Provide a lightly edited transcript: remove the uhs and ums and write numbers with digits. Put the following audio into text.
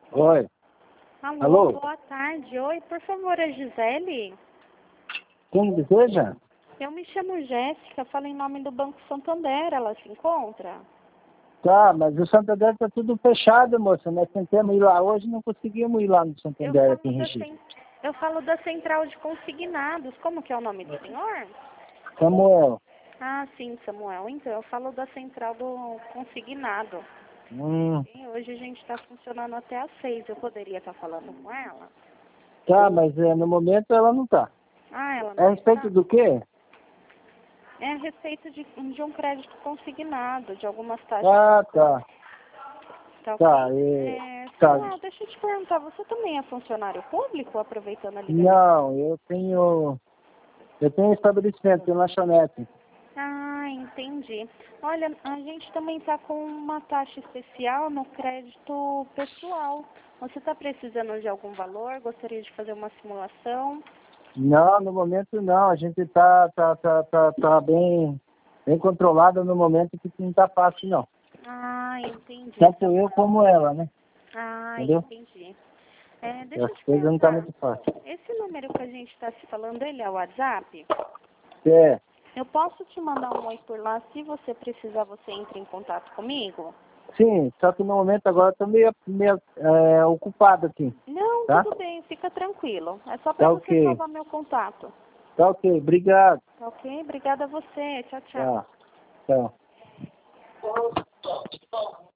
Oi. Alô, Alô? boa tarde. Oi, por favor, é Gisele? Quem deseja? Eu me chamo Jéssica, falo em nome do Banco Santander. Ela se encontra? Tá, mas o Santander tá tudo fechado, moça. Nós tentamos ir lá hoje, não conseguimos ir lá no Eu Santander aqui falo em da, Recife. eu falo da Central de Consignados. Como que é o nome do senhor? Samuel. Ah, sim, Samuel. Então, eu falo da Central do Consignado. Hum, E hoje a gente está funcionando até às 6. Eu poderia estar falando com ela? tá, mas no momento ela não tá. Ah, ela É a não respeito está? do quê? É a respeito de um crédito consignado, de algumas taxas. Ah, tá. Tá Tá, ok? tá. Samuel, deixa eu te perguntar, você também é funcionário público, aproveitando a ligação? Não, eu tenho estabelecimento, tenho lanchonete. Ah, entendi. Olha, a gente também está com uma taxa especial no crédito pessoal. Você está precisando de algum valor? Gostaria de fazer uma simulação? Não, no momento não. A gente tá bem controlada no momento que não tá fácil, não. Ah, entendi. Tanto eu como ela, né? Ah, Entendeu? entendi. Deixa eu As te coisas não tá perguntar, muito fácil. esse número que a gente está se falando, ele é o WhatsApp? É, Eu posso te mandar um oi por lá, se você precisar, você entra em contato comigo? sim, só que no momento agora eu tô meio ocupado aqui, Não, tá? tudo bem, fica tranquilo. É só para Tá você ok. salvar meu contato. Tá ok, obrigado. Tá ok? Obrigada a você. Tchau, tchau. Tá, tchau.